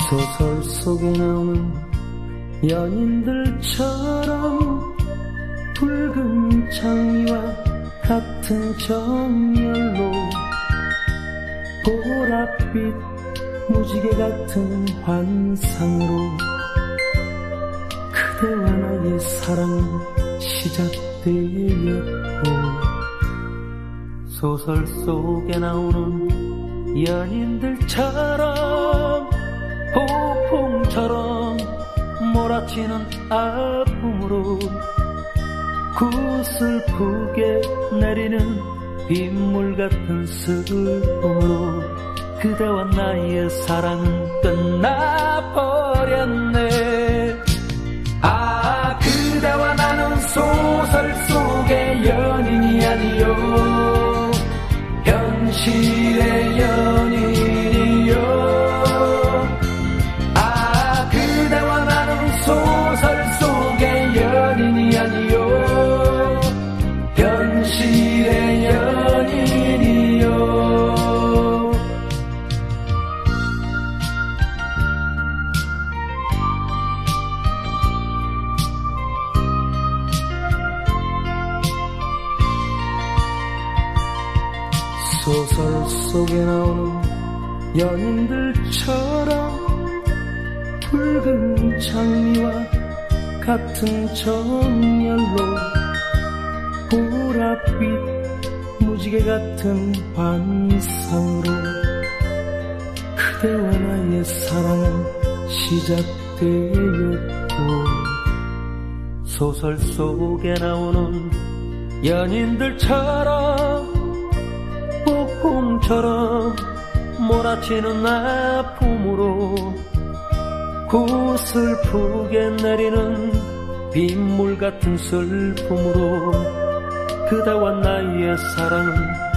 소설 속에 나오는 연인들처럼 붉은 장미와 같은 정열로 보랏빛 무지개 같은 환상으로 그대와 나의 사랑은 시작되었고, 소설 속에 나오는 연인들처럼 폭풍처럼 몰아치는 아픔으로 구슬프게 내리는 빗물 같은 슬픔으로 그대와 나의 사랑은 끝나버렸네. 아, 그대와 나는 소설 속의 연인이 아니요, 현실의 연인이요. 아, 그대와 나는 소설 속의 연인이 아니요, 현실의 연인이요. 소설 속에 나오는 연인들처럼 붉은 장미와 같은 정열로 보랏빛 무지개 같은 환상으로 그대와 나의 사랑은 시작되었고, 소설 속에 나오는 연인들처럼 폭풍처럼 몰아치는 아픔으로 구슬프게 내리는 빗물 같은 슬픔으로 그대와 나의 사랑은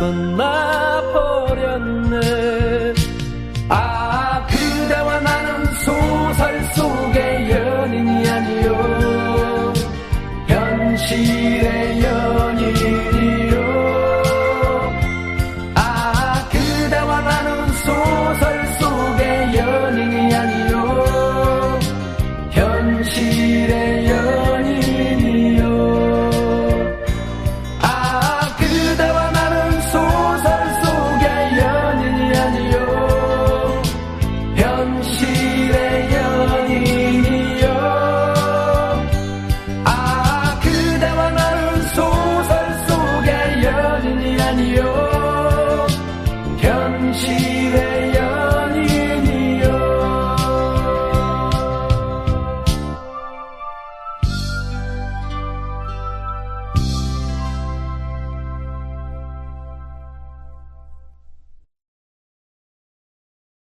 끝나버렸네. 아, 그대와 나는 소설 속의 연인이 아니요, 현실의